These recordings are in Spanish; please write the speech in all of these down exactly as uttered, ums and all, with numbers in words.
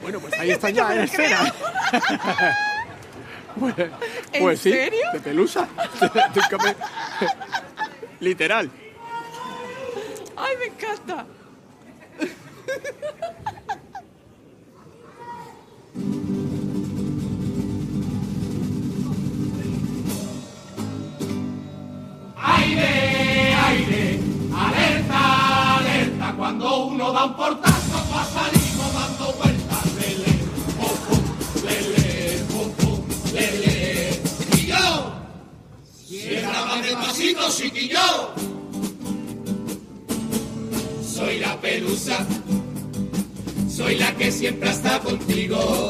Bueno, pues ahí está ya en escena. Pues, pues sí, serio? de pelusa. Literal. ¡Ay, me encanta! Aire, aire, alerta, alerta, cuando uno da un portazo, va salimos dando vueltas, lele, pum, lele, pum, lele. Y yo, cierra más despacito, chiquillo. Soy la pelusa, soy la que siempre está contigo.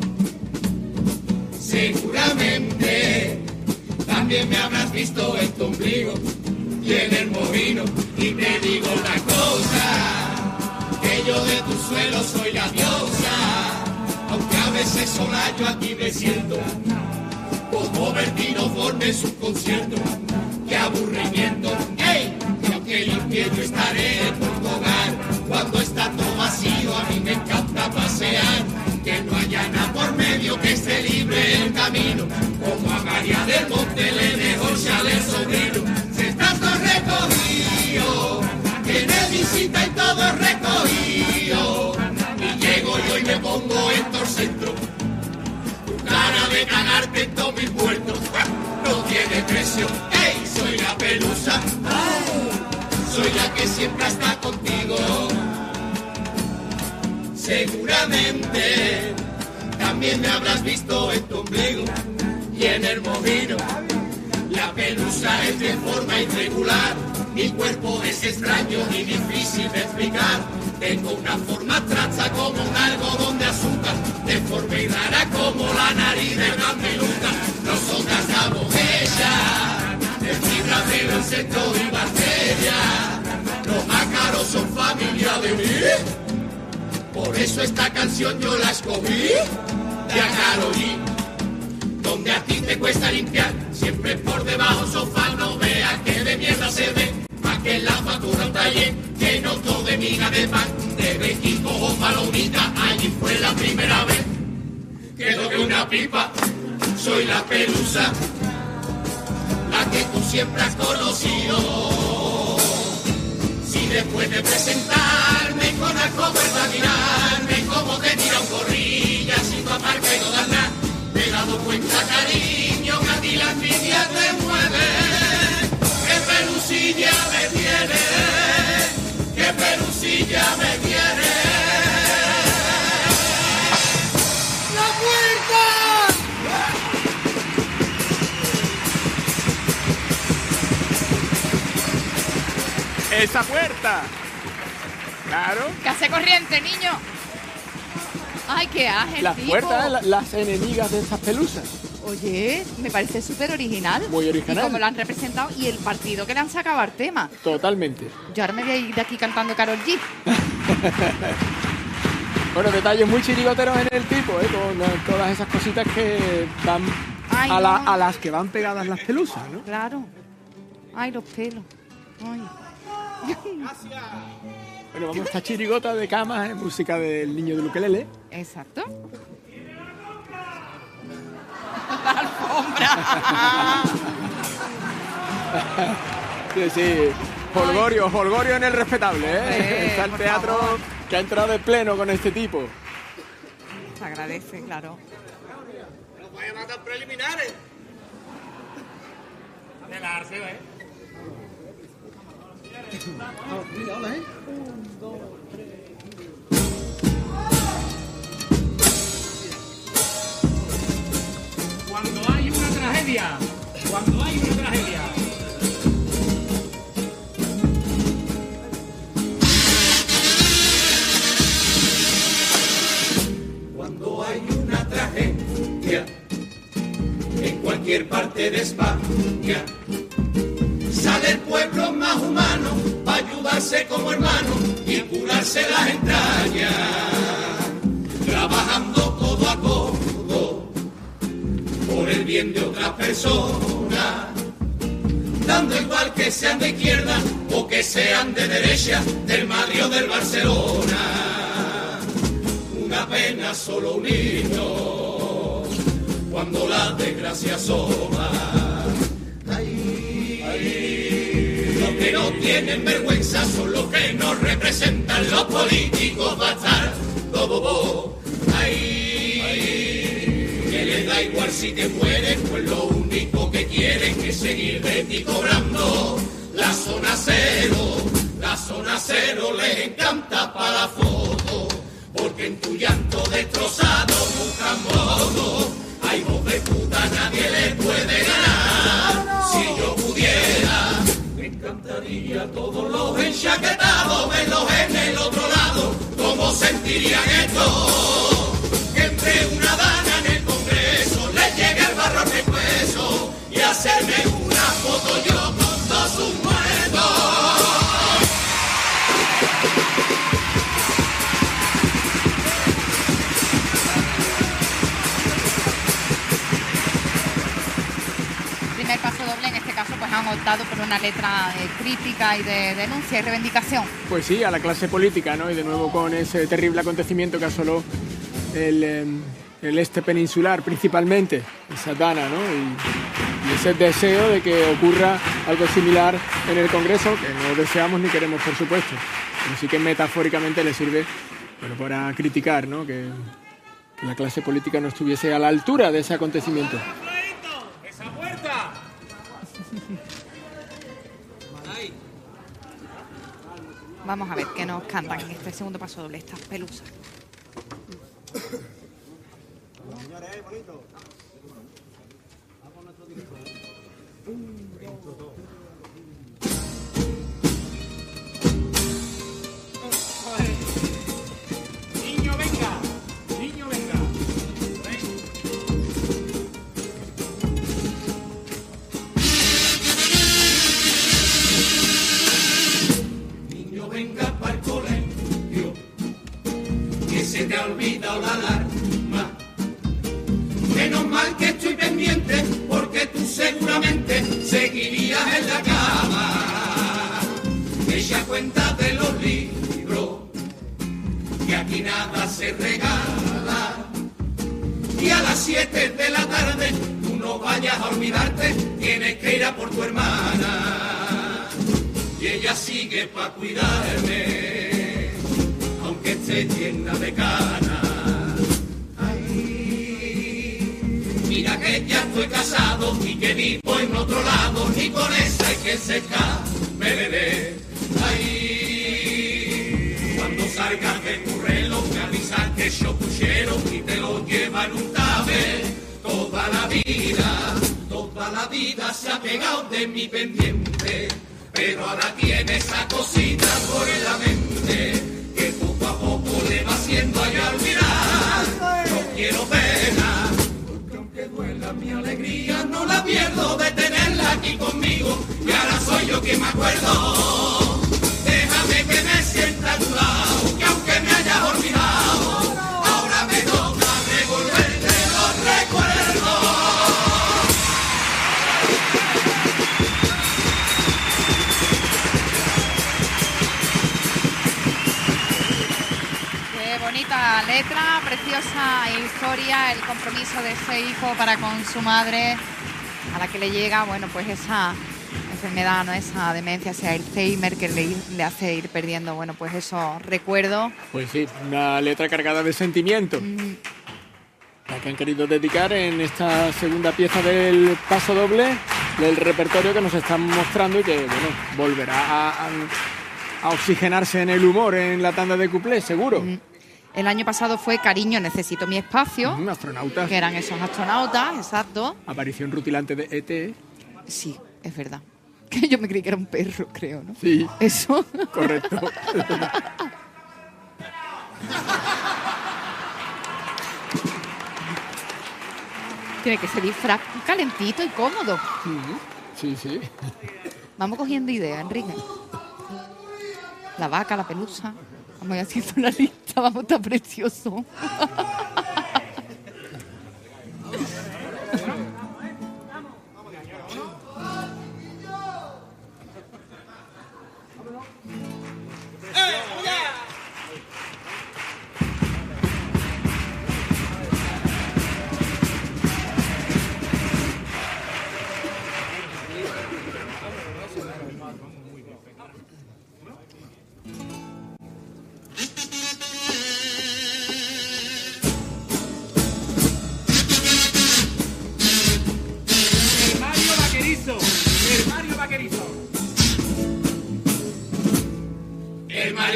Seguramente también me habrás visto en tu ombligo y en el molino. Y te digo una cosa, que yo de tu suelo soy la diosa. Aunque a veces sola yo aquí me siento como Bertino Borne en su concierto. ¡Qué aburrimiento! ¡Ey! Y aunque limpie yo estaré por tu hogar, cuando está todo vacío a mí me encanta pasear. Que no haya nada por medio, que esté libre el camino. Como a María del Monte le dejo el chalet sobrino. Se está todo recogido, tiene visita y todo recogido. Y llego yo y me pongo en todo el centro. Tu cara de cagarte en todos mis muertos no tiene precio. ¡Ey! Soy la pelusa, soy la que siempre está contigo. Seguramente también me habrás visto en tu ombligo y en el molino. La pelusa es de forma irregular, mi cuerpo es extraño y difícil de explicar. Tengo una forma traza como un algodón de azúcar, deforme y rara como la nariz de una peluca. Nosotras damos ella de fibra de insecto y bacterias. Los ácaros son familia de mí. Por eso esta canción yo la escogí de a Karol-G. Donde a ti te cuesta limpiar, siempre por debajo sofá, no veas que de mierda se ve. Pa' que la factura un taller lleno todo de miga de pan, de bequico o palomita, allí fue la primera vez que toqué una pipa. Soy la pelusa, la que tú siempre has conocido. Si después de presentarme con alcohol a mirarme como te tira un corrilla, si tu aparca y no das nada, te he dado cuenta, cariño, que a ti la envidia te mueve. Que pelusilla me tiene, que pelusilla me tiene. ¡La puerta! ¡Esa puerta! Claro. Que hace corriente, niño. Ay, qué ágil, Las tipo. puertas, la- las enemigas de estas pelusas. Oye, me parece súper original. Muy original. Y como lo han representado y el partido que le han sacado al tema. Totalmente. Yo ahora me voy a ir de aquí cantando Karol-G. Bueno, detalles muy chirigoteros en el tipo, ¿eh? Con eh, todas esas cositas que van Ay, a, la- no. a las que van pegadas las pelusas, ¿no? Claro. Ay, los pelos. Ay. Bueno, vamos a esta chirigota de cama, ¿eh? Música del niño del ukelele. Exacto. La alfombra. Sí, sí. Holgorio, Holgorio en el respetable, ¿eh? Hombre, Está el por teatro favor. que ha entrado de pleno con este tipo. Se agradece, claro. Nos vaya a matar preliminares. De la Arceo, ¿eh? Cuando hay una tragedia, cuando hay una tragedia. Cuando hay una tragedia en cualquier parte de España, sale el pueblo más humano para ayudarse como hermano y curarse las entrañas, trabajando codo a codo por el bien de otras personas, dando igual que sean de izquierda o que sean de derecha, del Madrid o del Barcelona. Una pena era solo un niño cuando la desgracia asoma. Ay, ay, los que no tienen vergüenza son los que nos representan, los políticos bastardos bobos. Ay, ay, que les da igual si te mueren, pues lo único que quieren es seguir de ti cobrando. La zona cero, la zona cero les encanta para la foto, porque en tu llanto destrozado buscan modo. Ay, voz de puta, nadie le puede ganar. Si yo pudiera, me encantaría todos los enchaquetados verlos en el otro lado. ¿Cómo sentirían esto? Que entre una dana en el Congreso le llegue el barro al pescuezo y hacerme una foto yo con todos sus muertos. El paso doble, en este caso, pues han optado por una letra de crítica y de denuncia y reivindicación. Pues sí, a la clase política, ¿no? Y de nuevo con ese terrible acontecimiento que asoló el, eh, el este peninsular, principalmente, esa Dana, ¿no? Y, y ese deseo de que ocurra algo similar en el Congreso, que no deseamos ni queremos, por supuesto. Pero sí que metafóricamente le sirve, bueno, para criticar, ¿no? Que, que la clase política no estuviese a la altura de ese acontecimiento. Vamos a ver qué nos cantan en este segundo paso doble, estas pelusas. Niño, venga, niño, venga. Venga pa'l colegio, que se te ha olvidado la alarma. Menos mal que estoy pendiente, porque tú seguramente seguirías en la cama. Echa cuenta de los libros, que aquí nada se regala. Y a las siete de la tarde, tú no vayas a olvidarte, tienes que ir a por tu hermana. Y ella sigue pa' cuidarme, aunque esté llena de canas. Ay, mira que ya estoy casado y que vivo en otro lado, ni con esa hay que secar, me bebé. Ay, cuando salgas de tu reloj me avisas que yo puchero y te lo lleva en un tabe. Toda la vida, toda la vida se ha pegado de mi pendiente, pero ahora tiene esa cosita por la mente que poco a poco le va haciendo a yo olvidar. No quiero pena, porque aunque duela mi alegría, no la pierdo de tenerla aquí conmigo. Y ahora soy yo quien me acuerdo. Déjame que me sienta a tu lado, que aunque me hayas olvidado, ahora me toca devolverte los recuerdos. Bonita letra, preciosa historia, el compromiso de ese hijo para con su madre, a la que le llega, bueno, pues esa enfermedad, ¿no? Esa demencia, ese Alzheimer que le, le hace ir perdiendo, bueno, pues esos recuerdos. Pues sí, una letra cargada de sentimiento. Mm. La que han querido dedicar en esta segunda pieza del paso doble, del repertorio que nos están mostrando y que, bueno, volverá a, a, a oxigenarse en el humor en la tanda de cuplés, seguro. Mm. El año pasado fue Cariño, necesito mi espacio. Mm, astronautas. Que eran esos astronautas, exacto. Aparición rutilante de E T. Sí, es verdad. Que yo me creí que era un perro, creo, ¿no? Sí. Eso. Correcto. Tiene que ser disfraz calentito y cómodo. Sí, sí. Vamos cogiendo ideas, Enrique. La vaca, la pelusa. Vamos haciendo una lista, vamos, está precioso.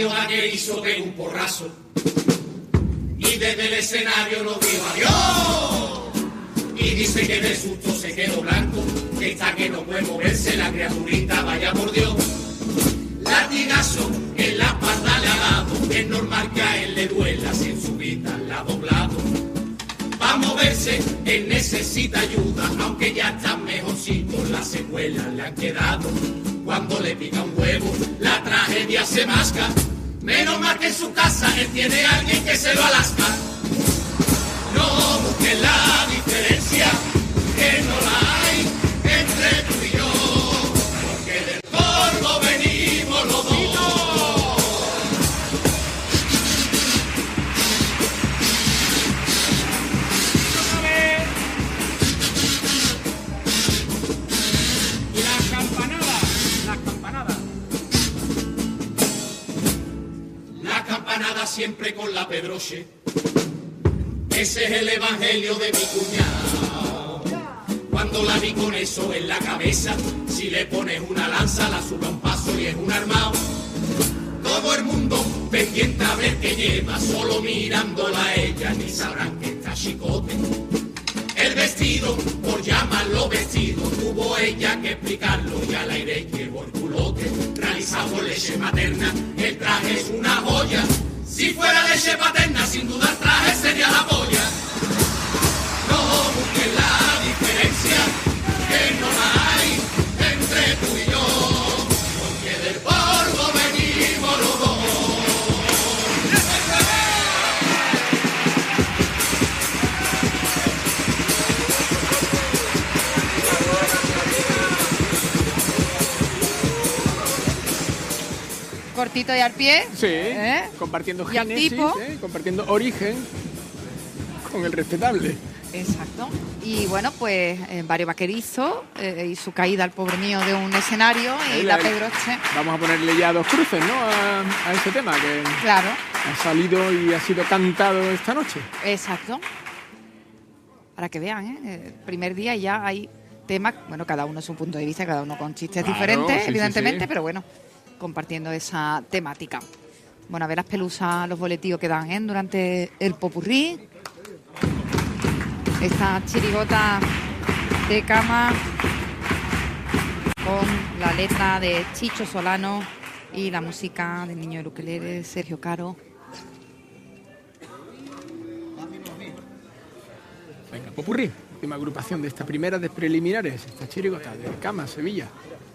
Mario Daguer hizo que un porrazo y desde el escenario nos dijo adiós. Y dice que de susto se quedó blanco, que está que no puede moverse la criaturita, vaya por Dios. Latigazo en la espalda le ha dado, es normal que a él le duela si en su vida la ha doblado. Para moverse él necesita ayuda, aunque ya está mejorcito, las secuelas le han quedado. Cuando le pica un huevo, la tragedia se masca. Menos mal que en su casa él tiene a alguien que se lo alasca. No busques la diferencia, que no la hay entre tú y yo, porque del polvo venimos los dos. Y las campanadas, las campanadas. La campanada siempre con la Pedroche. Ese es el evangelio de mi cuñado. Cuando la vi con eso en la cabeza, si le pones una lanza, la sube a un paso y es un armado. Todo el mundo pendiente a ver qué lleva, solo mirándola a ella, ni sabrán que está chicote. El vestido, por llamarlo vestido, tuvo ella que explicarlo y al aire llevó el culote. Realizado con leche materna, el traje es una joya. Si fuera leche paterna, sin duda el traje sería la polla. No busques la diferencia, que no la hay entre tú y yo, porque del polvo venimos los dos. Cortito y al pie. Sí, ¿Eh? compartiendo Y al génesis, tipo. ¿eh? Compartiendo origen con el respetable. Exacto. Y bueno, pues eh, Mario Vaquerizo eh, y su caída al pobre mío de un escenario y Ahí la la- Pedroche. Vamos a ponerle ya dos cruces, ¿no? A, a este tema que Claro, ha salido y ha sido cantado esta noche. exacto. Para que vean, ¿eh? El primer día ya hay temas, bueno, cada uno su punto de vista, cada uno con chistes Claro, diferentes, sí, sí, evidentemente, sí. pero bueno, compartiendo esa temática. Bueno, a ver las pelusas, los boletillos que dan, ¿eh? Durante el popurrí. Esta chirigota de cama con la letra de Chicho Solano y la música del niño del ukelele, Sergio Caro. Venga, popurrí. Última agrupación de esta primera de preliminares. Esta chirigota de Cama, Sevilla.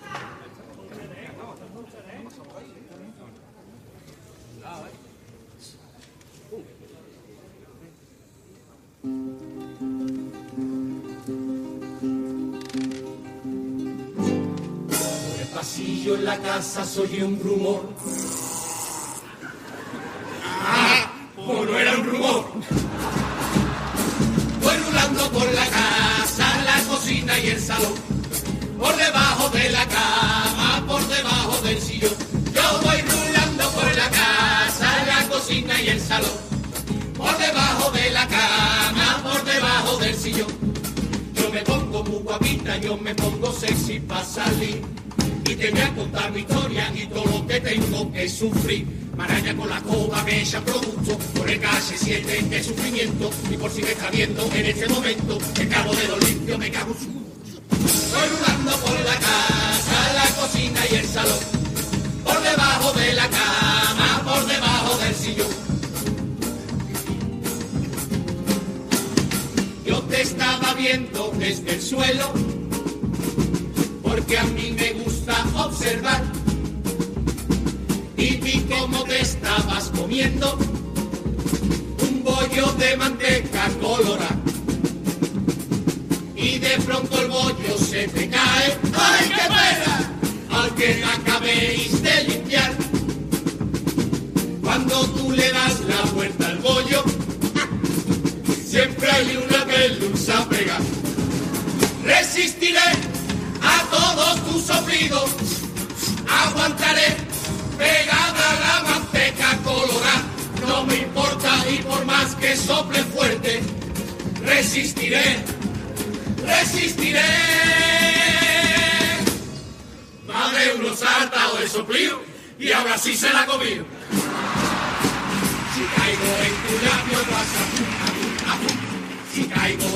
Por el pasillo en la casa soy un rumor. Ah, o no era un rumor. Voy rulando por la casa, la cocina y el salón. Por debajo de la cama, por debajo del sillón. Yo voy rulando por la casa, la cocina y el salón. Por debajo de la cama, por debajo del sillón. Yo me pongo muy guapita, yo me pongo sexy para salir. Y te voy a contar mi historia y todo lo que tengo que sufrir. Maraña con la coba que echa producto, por el calle siete de sufrimiento. Y por si me está viendo en este momento, el cabo de los limpios me cago en su... Voy rulando por la casa, la cocina y el salón. Por debajo de la cama, por debajo del sillón. Yo te estaba viendo desde el suelo, porque a mí me gusta observar. Y vi cómo te estabas comiendo un bollo de manteca colorada. Y de pronto el bollo se te cae. ¡Ay, qué pena! Al que acabéis de limpiar. Cuando tú le das la vuelta al bollo, siempre hay una pelusa pegada. Resistiré a todos tus soplidos, aguantaré pegada a la manteca colorada. No me importa y por más que sople fuerte, resistiré, resistiré. Madre uno saltado de soplío y ahora sí se la comió.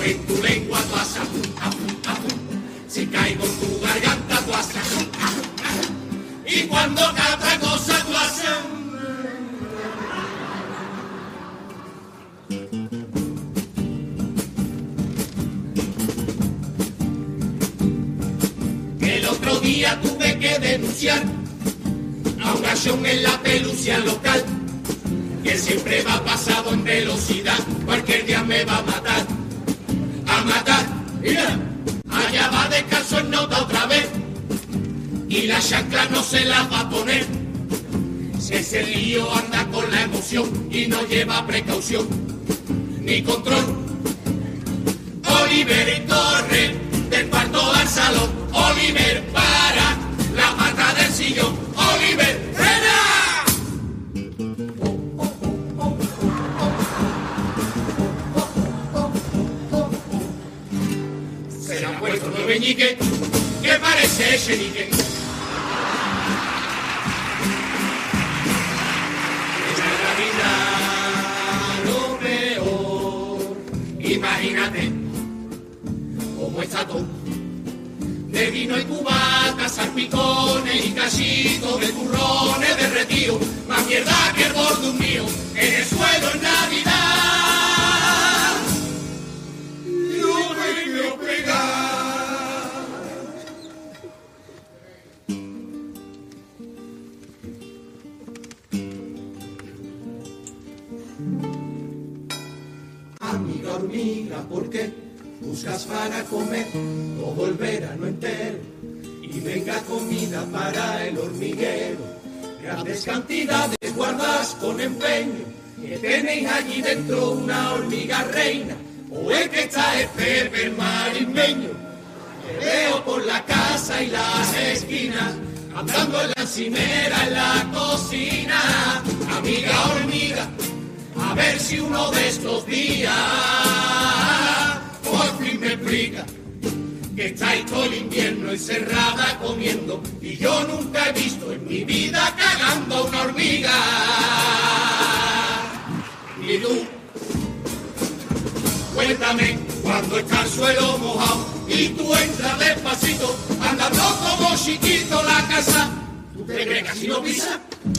en tu lengua tú haces ajú, ajú, ajú. Si caigo en tu garganta tú haces ajú, ajú, ajú. Y cuando cada cosa tú haces... El otro día tuve que denunciar a un gachón en la pelucia local, que siempre va pasado en velocidad, cualquier día me va a matar, a matar. Mira, allá va descalzo en nota otra vez, y la chancla no se la va a poner. Si ese lío anda con la emoción y no lleva precaución ni control. Oliver corre del cuarto al salón, Oliver para la pata del sillón, Oliver frena. Se le ha puesto nuevo meñique que parece Echenique. Imagínate cómo está todo, de vino y cubata, salpicones y cachitos de turrones derretidos, más mierda que el bordón mío en el suelo en Navidad. Yo me quiero pegar. Amiga hormiga, ¿por qué buscas para comer todo el verano entero? Y venga comida para el hormiguero, grandes cantidades guardas con empeño, que tenéis allí dentro una hormiga reina, o es que está el Pepe el marismeño, que veo por la casa y las esquinas, andando en la encimera en la cocina. Amiga hormiga, a ver si uno de estos días por fin me explica que estáis todo el invierno encerrada comiendo y yo nunca he visto en mi vida cagando a una hormiga. Y tú, cuéntame, cuando está el suelo mojado y tú entras despacito, andando como chiquito la casa, ¿tú te crees que así no pisa?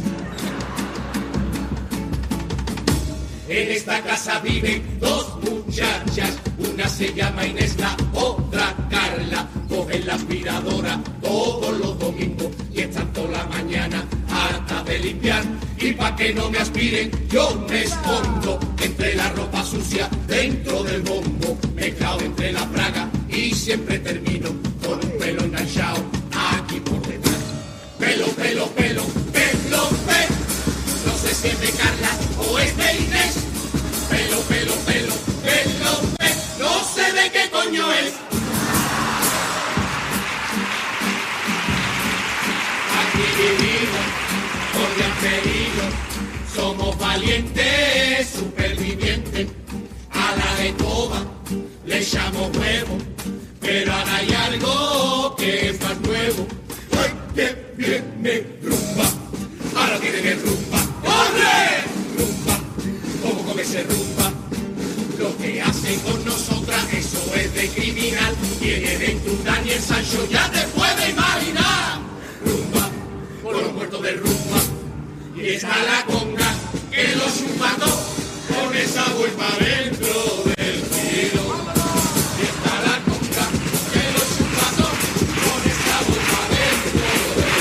En esta casa viven dos muchachas, una se llama Inés, la otra Carla. Cogen la aspiradora todos los domingos y están toda la mañana harta de limpiar. Y pa' que no me aspiren yo me escondo entre la ropa sucia dentro del bombo, mezclado entre la praga y siempre termino con un pelo enganchado aquí por detrás. Pelo, pelo, pelo, pelo, pelo. No sé si es de Carla o es de Inés. Pelo, pelo, pelo, pelo, pelo. No sé de qué coño es. Aquí vivimos, cordial peligro. Somos valientes, supervivientes. A la de toda le echamos huevo. Pero ahora hay algo que es más nuevo. ¡Ay, qué bien me rumba! Ahora tiene que rumba. ¡Corre! Rumba, ¿cómo come se rumba? Lo que hacen con nosotras, eso es de criminal. Tiene dentro un Daniel Sancho, ya te puedes imaginar. Rumba, con los muertos de rumba. Y está la conga, que lo chupa todo, con esa vuelta dentro del tiro. Y está la conga, que lo chupa todo, con esa vuelta dentro del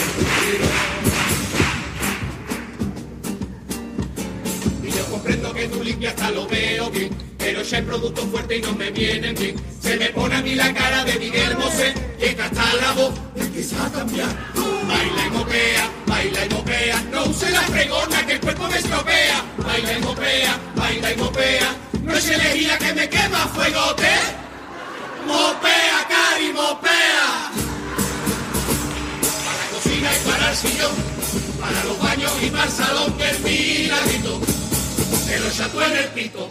tiro. Y yo comprendo que tú limpias, hasta lo veo bien, pero ya hay productos fuertes y no me vienen bien. Se me pone a mí la cara de Miguel Bosé, llega hasta la voz, empieza a cambiar. Baila y mopea, baila y mopea, no use la fregona que el cuerpo me estropea. Baila y mopea, baila y mopea, no es elegía que me quema fuegote. Mopea, cari, mopea. Para la cocina y para el sillón, para los baños y para el salón, que el miradito se lo cható en el pito.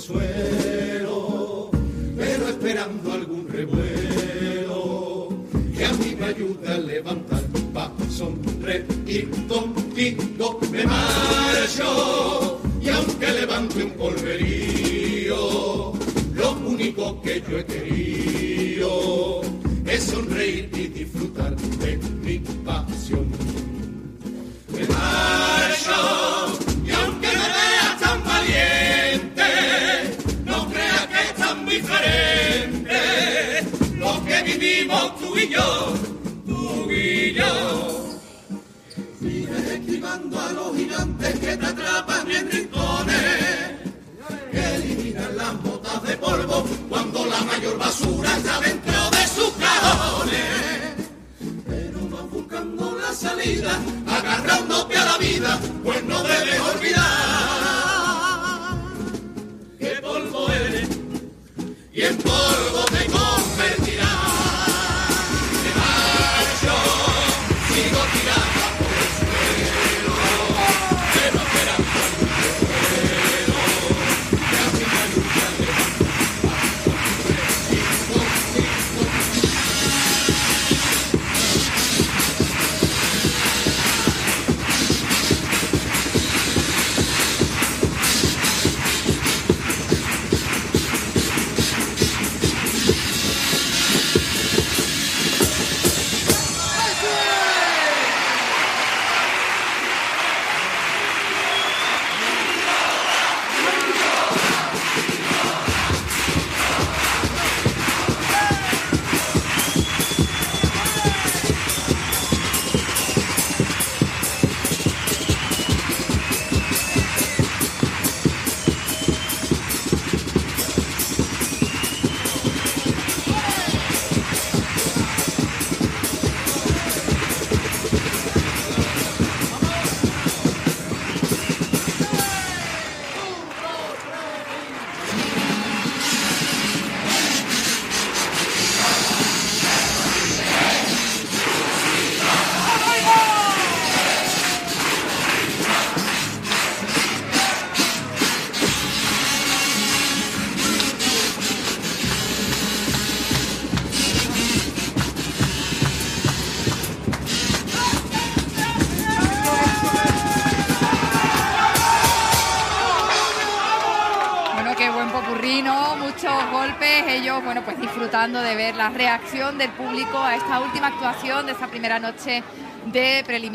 suelo, pero esperando algún revuelo que a mí me ayude a levantar pa' sonreír contigo. Me marcho y aunque levante un polverío, lo único que yo he querido es sonreír y disfrutar de mi pasión. Me marcho y aunque me veas tan valiente, no creas que es tan diferente lo que vivimos tú y yo, tú y yo. Sigues esquivando a los gigantes que te atrapan en rincones, que eliminan las botas de polvo cuando la mayor basura está dentro de sus cajones. Pero vas buscando la salida, agarrándote a la vida, pues no debes olvidar que polvo eres y en polvo te convertirás. Me marcho, sigo tirando por el suelo, pero esperando algún revuelo que a mí me ayude a muchos golpes, ellos, bueno, pues disfrutando de ver la reacción del público a esta última actuación de esta primera noche de preliminares.